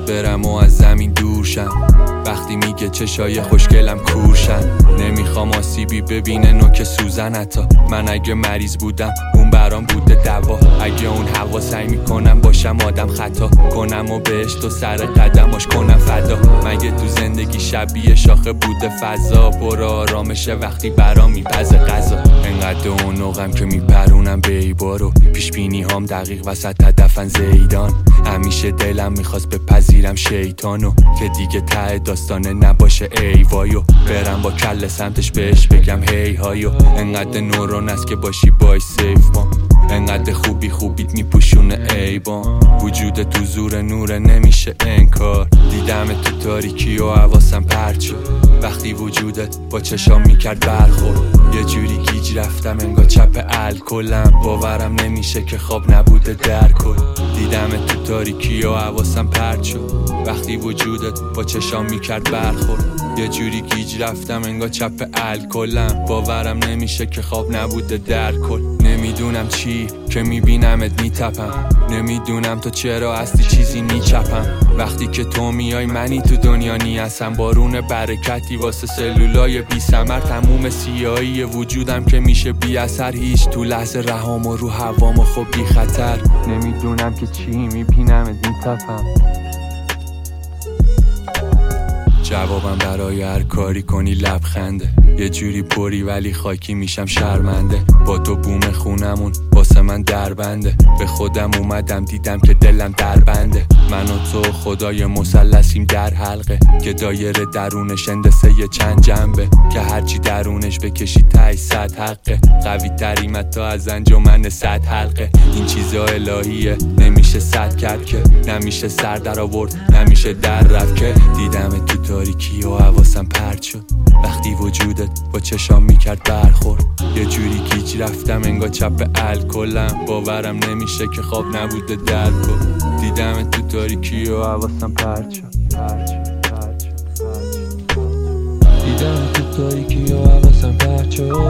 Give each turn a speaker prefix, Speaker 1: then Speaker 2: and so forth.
Speaker 1: برم و از زمین دورشم. وقتی میگه چشای خوشگلم کورشن، نمیخوام آسیبی ببینه نوک سوزن. حتی من اگه مریض بودم اون برام بوده دوا. اگه اون هوا سعی میکنم باشم آدم خطا کنم و بهشت و سر قدماش کنم فدا. مگه تو زندگی شبیه شاخه بوده فضا، پر آرامشه وقتی برام میپزه غذا. انقدر اونوقم که میپرونم به ایبارو، پیش بینی هم دقیق وسط هدفن زیدان. همیشه دلم میخواست بپذیرم شیطانو، که دیگه ته داستانه نباشه ای وایو. برم با کل سمتش بهش بگم هی هایو. انقدر نورون است که باشی بای سیف بام، انقدر خوبیت میپوشونه ایبان. وجود تو زور نوره نمیشه انکار. دیدم تو تاریکی و حواسم پرت شد، وقتی وجودت با چشام میکرد برخورد. یه جوری گیج رفتم انگار چپ الکلم، باورم نمیشه که خواب نبوده در کل. دیدم تو تاریکی و حواسم پرت شد، وقتی وجودت با چشام میکرد برخورد. یه جوری گیج رفتم انگار چپ الکلم، باورم نمیشه که خواب نبوده در کل. نمیدونم چی که میبینمت میتپم، نمیدونم تو چرا هستی چیزی نیچپم. وقتی که تو میای منی تو دنیا نیستم، بارون برکتی واسه سلولای بی ثمر. تموم سیاهی وجودم که میشه بی اثر، هیچ تو لحظه رهام و رو هوام و خب بی خطر. نمیدونم که چی میبینمت میتپم. جوابم برای هر کاری کنی لبخنده، یه جوری پری ولی خاکی میشم شرمنده. با تو بوم خونمون واسه من دربنده، به خودم اومدم دیدم که دلم دربنده. من و تو خدای مثلثیم در حلقه، که دایره درونش اندسه یه چند جنبه، که هرچی درونش بکشی تای 100 حقه. قوی تریم حتی از انجمن 100 حلقه. این چیزا الهیه نمیشه صد کرد که، نمیشه سر در آورد نمیشه در رفت که. دیدم تو تاریکی و حواسم پرت شد، وقتی وجودت با چشام میکرد برخورد. یه جوری گیج رفتم انگار چپ الکلم، باورم نمیشه که خواب نبوده در کل. دیدم تو تاریکی و حواسم پرت شد، دیدم تو تاریکی و حواسم پرت شد.